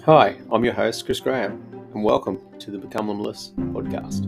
Hi, I'm your host, Chris Graham, and welcome to the Become Limitless podcast.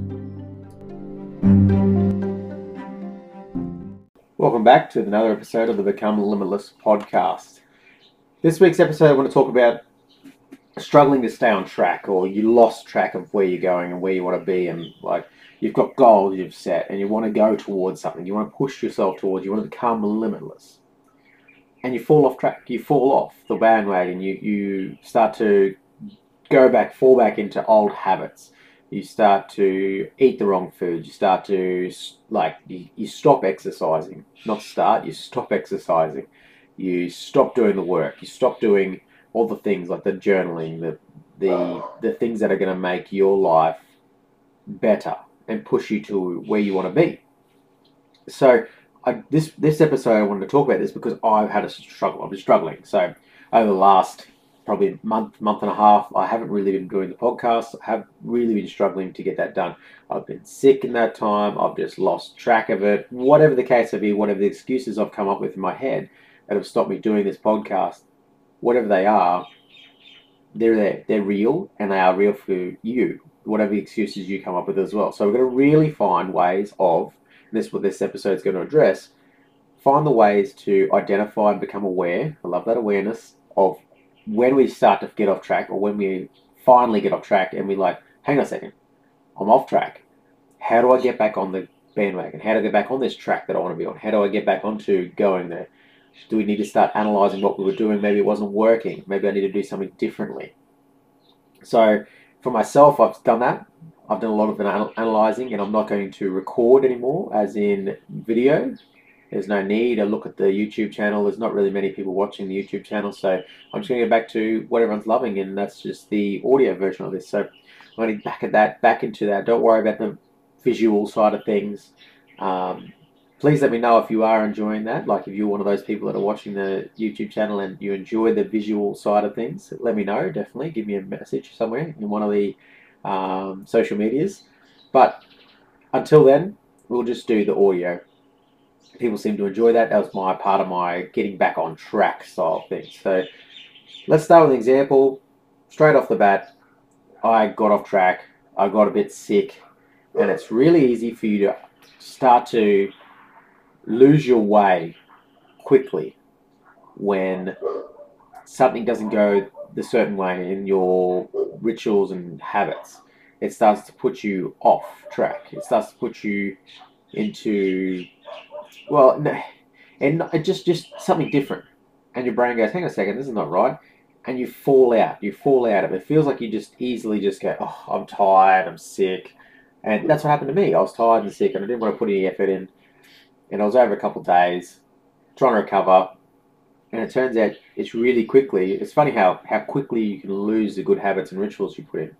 Welcome back to another episode of the Become Limitless podcast. This week's episode, I want to talk about struggling to stay on track, or you lost track of where you're going and where you want to be, and like you've got goals you've set and you want to go towards something, you want to push yourself towards, you want to become limitless. And you fall off track, you fall off the bandwagon, you start to fall back into old habits. You start to eat the wrong food. You start to, you stop exercising. You stop exercising. You stop doing the work. You stop doing all the things like the journaling, the things that are going to make your life better and push you to where you want to be. So this episode, I wanted to talk about this because I've had a struggle. I've been struggling. So over the last probably month and a half, I haven't really been doing the podcast. I have really been struggling to get that done. I've been sick in that time. I've just lost track of it. Whatever the case may be, whatever the excuses I've come up with in my head that have stopped me doing this podcast, whatever they are, they're there. They're real, and they are real for you. Whatever excuses you come up with as well. So we're going to really find ways of, and this is what this episode is going to address, find the ways to identify and become aware. I love that awareness of when we start to get off track, or when we finally get off track and we like, hang on a second, I'm off track. How do I get back on the bandwagon? How do I get back on this track that I want to be on? How do I get back onto going there? Do we need to start analyzing what we were doing? Maybe it wasn't working. Maybe I need to do something differently. So for myself, I've done that. I've done a lot of analyzing, and I'm not going to record anymore, as in video. There's no need. I look at the YouTube channel. There's not really many people watching the YouTube channel, so I'm just going to go back to what everyone's loving, and that's just the audio version of this. So I'm going to back into that. Don't worry about the visual side of things. Please let me know if you are enjoying that. Like if you're one of those people that are watching the YouTube channel and you enjoy the visual side of things, let me know. Definitely give me a message somewhere in one of the social medias. But until then, we'll just do the audio. People seem to enjoy that. That was my part of my getting back on track style thing. So let's start with an example. Straight off the bat, I got off track. I got a bit sick, and it's really easy for you to start to lose your way quickly when something doesn't go the certain way in your rituals and habits. It starts to put you off track. It starts to put you into, well, no, and just something different. And your brain goes, hang on a second, this is not right. And you fall out. You fall out of it. It feels like you just easily just go, oh, I'm tired, I'm sick. And that's what happened to me. I was tired and sick, and I didn't want to put any effort in. And I was over a couple of days trying to recover. And it turns out it's really quickly. It's funny how quickly you can lose the good habits and rituals you put in.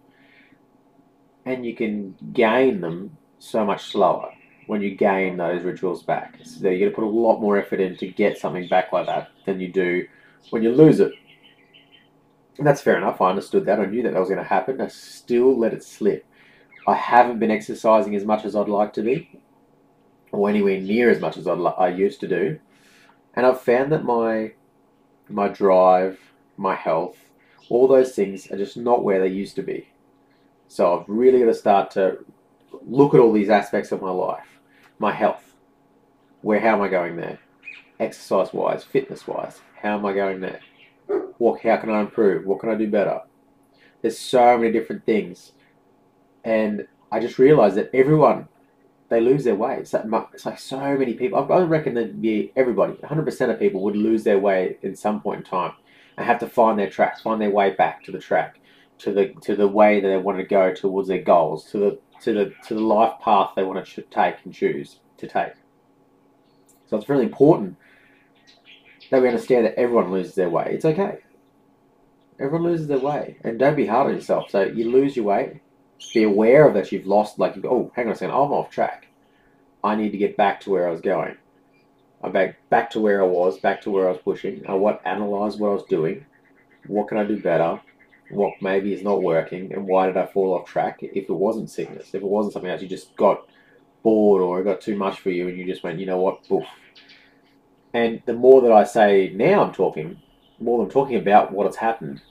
And you can gain them so much slower when you gain those rituals back. So you're going to put a lot more effort in to get something back like that than you do when you lose it. And that's fair enough. I understood that. I knew that was going to happen. I still let it slip. I haven't been exercising as much as I'd like to be, or anywhere near as much as I used to do. And I've found that my drive, my health, all those things are just not where they used to be. So I've really got to start to look at all these aspects of my life. My health. How am I going there? Exercise-wise, fitness-wise, how am I going there? How can I improve? What can I do better? There's so many different things. And I just realized that everyone, they lose their way. It's like so many people. I reckon that everybody, 100% of people would lose their way in some point in time and have to find their track, find their way back to the track, to the way that they want to go towards their goals, to the life path they want to take and choose to take. So it's really important that we understand that everyone loses their way. It's okay. Everyone loses their way, and don't be hard on yourself. So you lose your way. Be aware of that you've lost. Like, oh, hang on a second, I'm off track. I need to get back to where I was going. I'm back to where I was, back to where I was pushing. Analyze what I was doing. What can I do better? What maybe is not working, and why did I fall off track? If it wasn't sickness, if it wasn't something else, you just got bored or it got too much for you, and you just went, you know what, poof. And the more that I say now, more than talking about what has happened,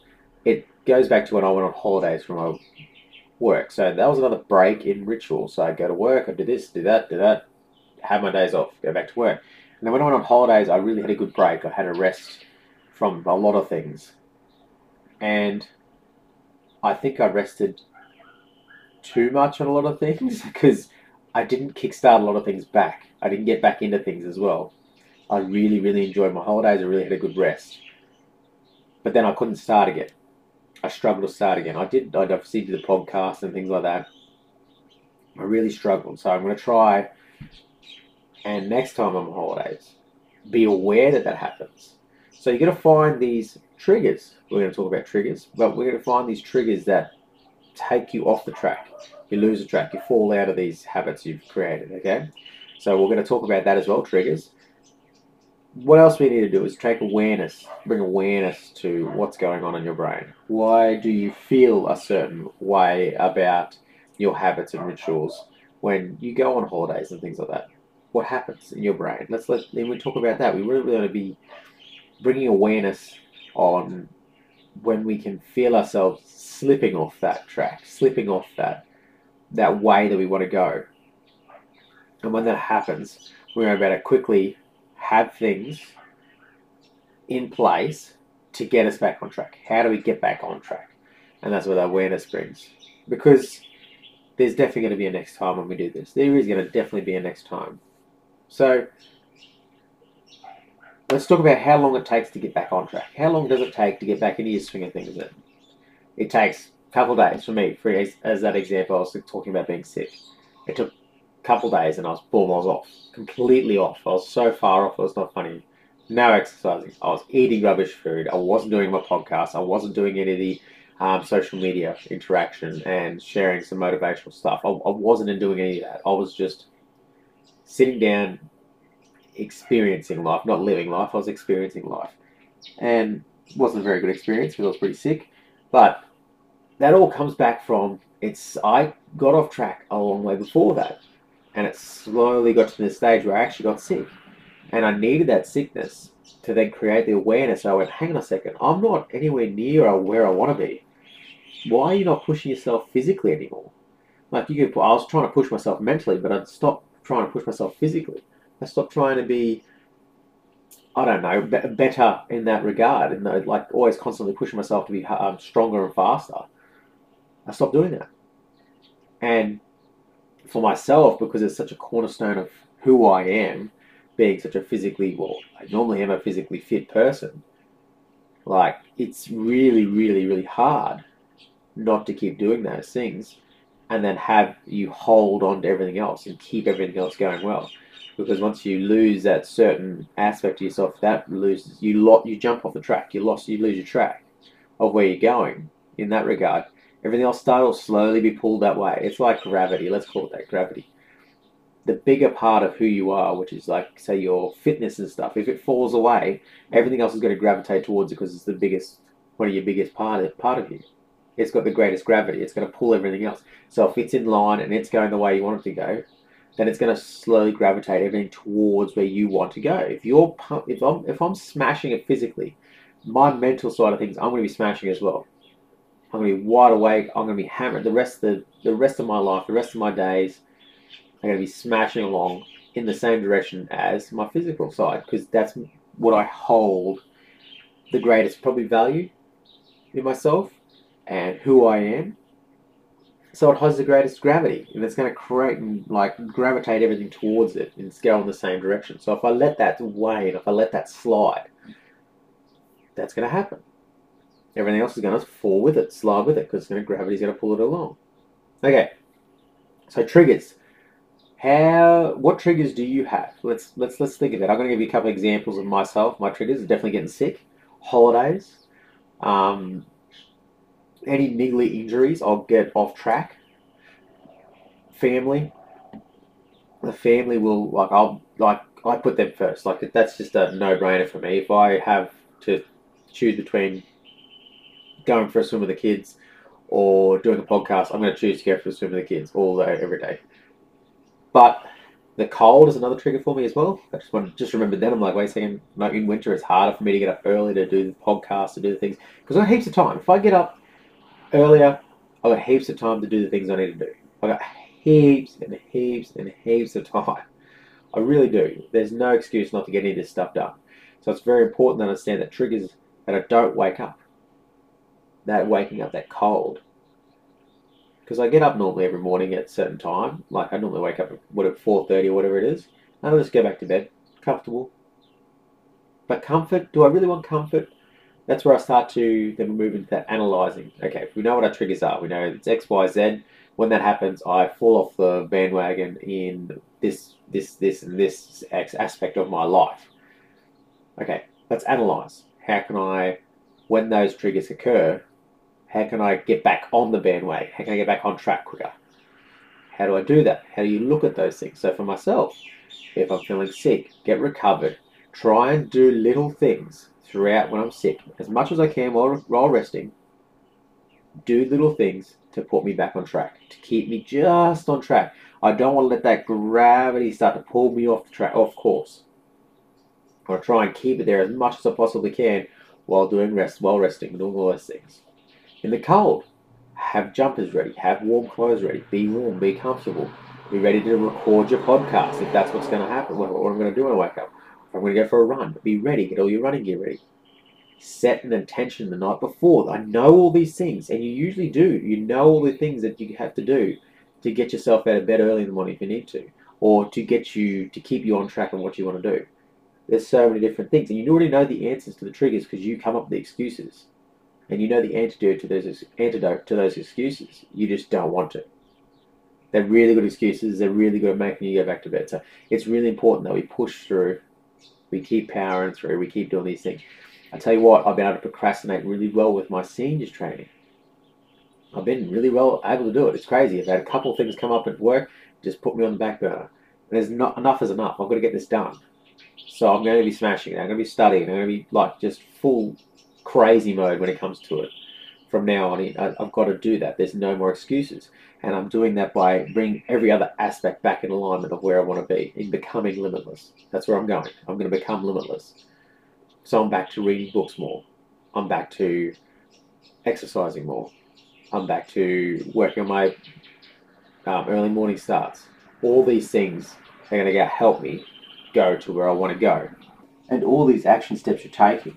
it goes back to when I went on holidays from my work. So that was another break in ritual. So I go to work, I do this, do that, have my days off, go back to work. And then when I went on holidays, I really had a good break. I had a rest from a lot of things. And I think I rested too much on a lot of things because I didn't kickstart a lot of things back. I didn't get back into things as well. I really, really enjoyed my holidays. I really had a good rest. But then I couldn't start again. I struggled to start again. I obviously did the podcast and things like that. I really struggled. So I'm going to try, and next time I'm on holidays, be aware that that happens. So you're going to find these triggers. We're going to talk about triggers, but we're going to find these triggers that take you off the track. You lose the track. You fall out of these habits you've created, okay? So we're going to talk about that as well, triggers. What else we need to do is take awareness, bring awareness to what's going on in your brain. Why do you feel a certain way about your habits and rituals when you go on holidays and things like that? What happens in your brain? Then we talk about that. We really want to be bringing awareness on when we can feel ourselves slipping off that track, slipping off that way that we want to go. And when that happens, we're about to quickly have things in place to get us back on track. How do we get back on track? And that's what awareness brings. Because there's definitely going to be a next time when we do this. There is going to definitely be a next time. So let's talk about how long it takes to get back on track. How long does it take to get back into your swing of things? It takes a couple of days for me. As that example, I was talking about being sick. It took a couple of days and I was off. Completely off. I was so far off, it was not funny. No exercising. I was eating rubbish food. I wasn't doing my podcast. I wasn't doing any of the social media interaction and sharing some motivational stuff. I wasn't doing any of that. I was just sitting down, experiencing life, not living life. I was experiencing life. And it wasn't a very good experience because I was pretty sick. But that all comes back from, I got off track a long way before that. And it slowly got to the stage where I actually got sick. And I needed that sickness to then create the awareness. So I went, hang on a second, I'm not anywhere near where I want to be. Why are you not pushing yourself physically anymore? I was trying to push myself mentally, but I'd stopped trying to push myself physically. I stopped trying to be, I don't know, better in that regard. And like always constantly pushing myself to be stronger and faster. I stopped doing that. And for myself, because it's such a cornerstone of who I am, being such a I normally am a physically fit person. Like, it's really, really, really hard not to keep doing those things and then have you hold on to everything else and keep everything else going well. Because once you lose that certain aspect of yourself, that loses you jump off the track. You lose your track of where you're going in that regard. Everything else will slowly be pulled that way. It's like gravity. Let's call it that, gravity. The bigger part of who you are, which is like, say, your fitness and stuff, if it falls away, everything else is going to gravitate towards it because it's one of your biggest part of you. It's got the greatest gravity. It's going to pull everything else. So if it's in line and it's going the way you want it to go, then it's going to slowly gravitate everything towards where you want to go. If I'm smashing it physically, my mental side of things, I'm going to be smashing as well. I'm going to be wide awake. I'm going to be hammered. The rest of my life, the rest of my days, I'm going to be smashing along in the same direction as my physical side, because that's what I hold the greatest probably value in myself and who I am. So it has the greatest gravity, and it's going to create and like gravitate everything towards it and go in the same direction. So if I let that wane, if I let that slide, that's going to happen. Everything else is going to fall with it, slide with it, because gravity's going to pull it along. Okay, so triggers. What triggers do you have? Let's think of it. I'm going to give you a couple of examples of myself. My triggers are definitely getting sick, holidays, any niggly injuries. I'll get off track. Family. The family will I put them first. Like, that's just a no-brainer for me. If I have to choose between going for a swim with the kids or doing a podcast, I'm going to choose to go for a swim with the kids all day, every day. But The cold is another trigger for me as well. I just remembered then. I'm like, wait a second. Like in winter, it's harder for me to get up early to do the podcast, to do the things because I got heaps of time. If I get up earlier, I got heaps of time to do the things I need to do. I got heaps and heaps and heaps of time. I really do. There's no excuse not to get any of this stuff done. So it's very important to understand that triggers that I don't wake up, that waking up, that cold. Because I get up normally every morning at a certain time. Like I normally wake up at 4:30 or whatever it is, and I'll just go back to bed, comfortable. But comfort, do I really want comfort? That's where I start to then move into that analyzing. Okay, if we know what our triggers are, we know it's X, Y, Z. When that happens, I fall off the bandwagon in this, and this aspect of my life. Okay, let's analyze. How can I, when those triggers occur, how can I get back on the bandwagon? How can I get back on track quicker? How do I do that? How do you look at those things? So for myself, if I'm feeling sick, get recovered. Try and do little things throughout when I'm sick, as much as I can while resting. Do little things to put me back on track, to keep me just on track. I don't want to let that gravity start to pull me off off course. I want to try and keep it there as much as I possibly can while resting, and doing all those things. In the cold, have jumpers ready, have warm clothes ready, be warm, be comfortable, be ready to record your podcast if that's what's going to happen, what I'm going to do when I wake up. If I'm going to go for a run, be ready, get all your running gear ready. Set an intention the night before. I know all these things, and you usually do. You know all the things that you have to do to get yourself out of bed early in the morning if you need to, or to keep you on track on what you want to do. There's so many different things, and you already know the answers to the triggers because you come up with the excuses. And you know the antidote to those excuses. You just don't want to. They're really good excuses. They're really good at making you go back to bed. So it's really important that we push through. We keep powering through. We keep doing these things. I tell you what, I've been able to procrastinate really well with my seniors training. I've been really well able to do it. It's crazy. I've had a couple of things come up at work, just put me on the back burner. There's not enough is enough. I've got to get this done. So I'm going to be smashing it. I'm going to be studying. I'm going to be like just full crazy mode when it comes to it. From now on, I've got to do that. There's no more excuses. And I'm doing that by bringing every other aspect back in alignment of where I want to be, in becoming limitless. That's where I'm going. I'm going to become limitless. So I'm back to reading books more. I'm back to exercising more. I'm back to working on my early morning starts. All these things are going to help me go to where I want to go. And all these action steps you're taking,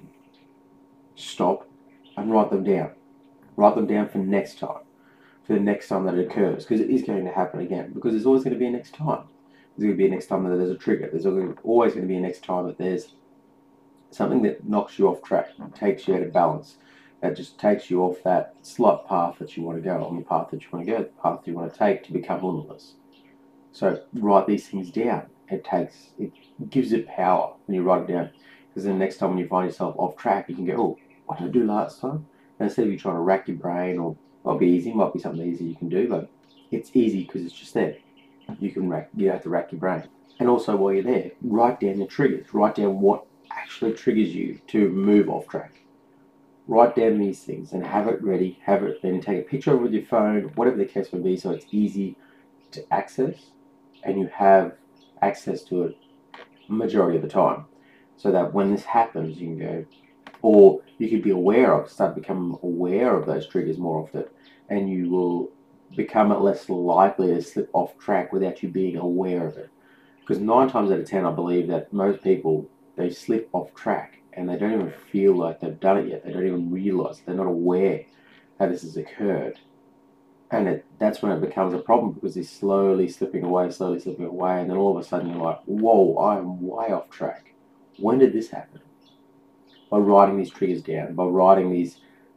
stop and write them down. Write them down for next time, for the next time that it occurs, because it is going to happen again, because there's always going to be a next time. There's going to be a next time that there's a trigger. There's always going to be a next time that there's something that knocks you off track, takes you out of balance, that just takes you off that slight path that you want to go, on the path that you want to go, the path you want to take to become limitless. So write these things down. It gives it power when you write it down, because then the next time when you find yourself off track, you can go, oh, what did I do last time? And instead of you trying to rack your brain, or might be easy, might be something easy you can do, but it's easy because it's just there. You don't have to rack your brain. And also while you're there, write down your triggers. Write down what actually triggers you to move off track. Write down these things and have it ready. Then take a picture of it with your phone, whatever the case may be, so it's easy to access, and you have access to it majority of the time, so that when this happens, you can go, or you could be start becoming aware of those triggers more often, and you will become less likely to slip off track without you being aware of it. Because 9 times out of 10, I believe that most people, they slip off track and they don't even feel like they've done it yet. They don't even realize, they're not aware that this has occurred. And that's when it becomes a problem, because they're slowly slipping away, and then all of a sudden you're like, whoa, I'm way off track. When did this happen? By writing these triggers down, by writing these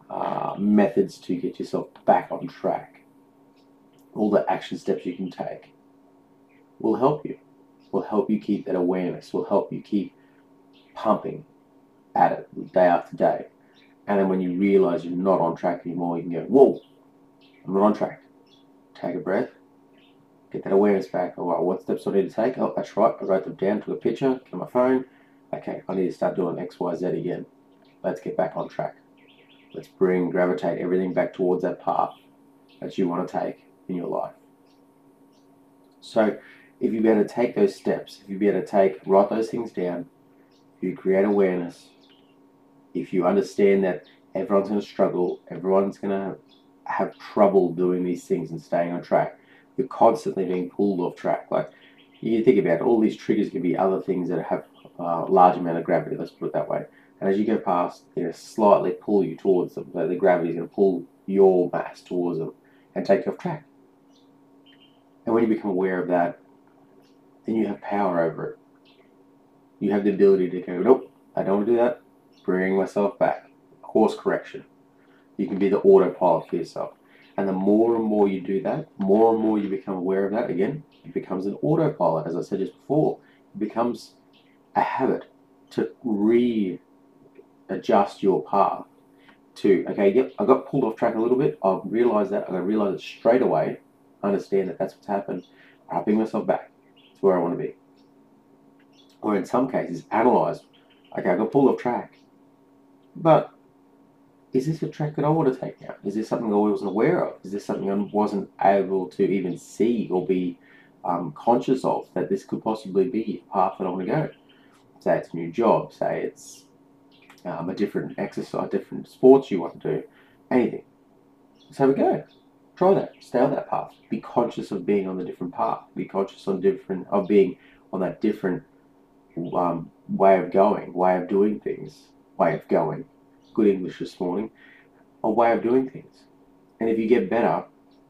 methods to get yourself back on track, all the action steps you can take will help you. Will help you keep that awareness, will help you keep pumping at it day after day. And then when you realize you're not on track anymore, you can go, whoa, I'm not on track. Take a breath, get that awareness back. All right, what steps do I need to take? Oh, that's right, I wrote them down, took a picture, get my phone. Okay, I need to start doing X, Y, Z again. Let's get back on track. Let's gravitate everything back towards that path that you want to take in your life. So if you be able to take those steps, if you be able to write those things down, if you create awareness, if you understand that everyone's going to struggle, everyone's going to have trouble doing these things and staying on track, you're constantly being pulled off track. Like, you think about it, all these triggers can be other things that have a large amount of gravity, let's put it that way. And as you go past, they're going to slightly pull you towards them. So the gravity is going to pull your mass towards them and take you off track. And when you become aware of that, then you have power over it. You have the ability to go, nope, I don't want to do that. Bring myself back. Course correction. You can be the autopilot for yourself. And the more and more you do that, more and more you become aware of that, again, it becomes an autopilot. As I said just before, it becomes a habit to readjust your path to, okay, yep, I got pulled off track a little bit. I've realized that. I'm going to realize it straight away. Understand that that's what's happened. I'll bring myself back to where I want to be. Or in some cases, analyze, okay, I got pulled off track, but is this a track that I want to take now? Is this something I wasn't aware of? Is this something I wasn't able to even see or be conscious of, that this could possibly be a path that I want to go? Say it's a new job, say it's a different exercise, different sports you want to do, anything. Let's have a go. Try that. Stay on that path. Be conscious of being on the different path. Be conscious of being on that different way of going, way of doing things, way of going. Good English this morning. A way of doing things. And if you get better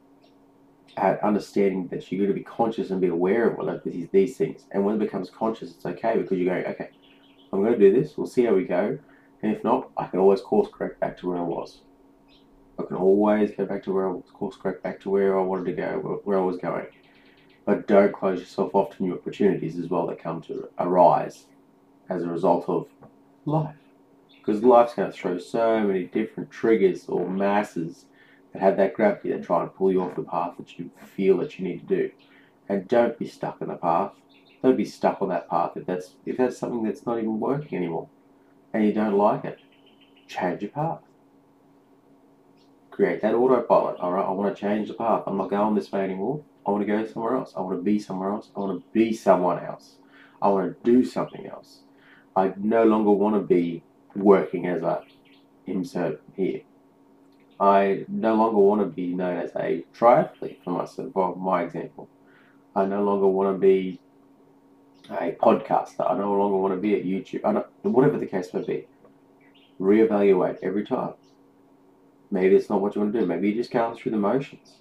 at understanding that you're going to be conscious and be aware of these things, and when it becomes conscious, it's okay, because you're going, okay, I'm going to do this. We'll see how we go. And if not, I can always course correct back to where I was. I can always go back to where I was, course correct back to where I wanted to go, where I was going. But don't close yourself off to new opportunities as well that come to arise as a result of life. Because life's going to throw so many different triggers or masses that have that gravity that try and pull you off the path that you feel that you need to do. And don't be stuck in the path. Don't be stuck on that path if that's something that's not even working anymore and you don't like it. Change your path. Create that autopilot. Alright, I want to change the path. I'm not going this way anymore. I want to go somewhere else. I want to be somewhere else. I want to be someone else. I want to do something else. I no longer want to be working as a insert here. I no longer want to be known as a triathlete for myself, for my example. I no longer want to be a podcaster. I no longer want to be at YouTube. Whatever the case may be. Reevaluate every time. Maybe it's not what you want to do. Maybe you're just going through the motions.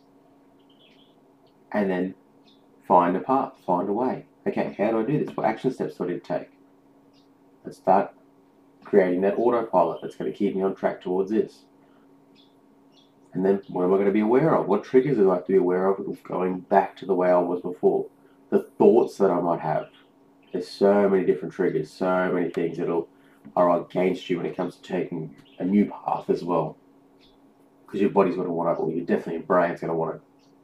And then find a path, find a way. Okay, how do I do this? What action steps do I need to take? Let's start creating that autopilot that's going to keep me on track towards this. And then what am I going to be aware of? What triggers do I have to be aware of going back to the way I was before? The thoughts that I might have. There's so many different triggers, so many things that are against you when it comes to taking a new path as well. Because your body's going to want to, or your brain's going to want to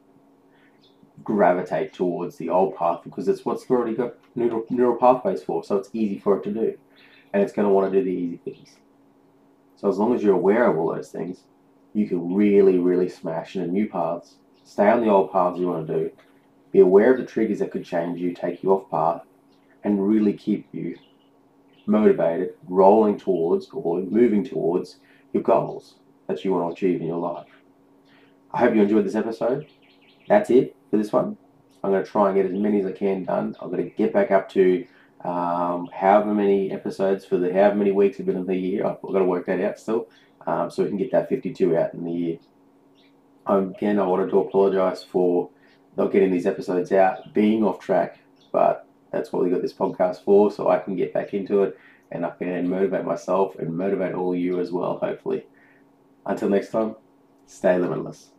gravitate towards the old path, because it's what's already got neural pathways for, so it's easy for it to do. And it's going to want to do the easy things. So as long as you're aware of all those things, you can really, really smash into new paths. Stay on the old paths you want to do. Be aware of the triggers that could change you, take you off path, and really keep you motivated, rolling towards or moving towards your goals that you want to achieve in your life. I hope you enjoyed this episode. That's it for this one. I'm going to try and get as many as I can done. I'm going to get back up to however many episodes for however many weeks have been in the year. I've got to work that out still, so we can get that 52 out in the year. Again, I wanted to apologise for not getting these episodes out, being off track, but that's what we got this podcast for, so I can get back into it and I can motivate myself and motivate all of you as well, hopefully. Until next time, stay limitless.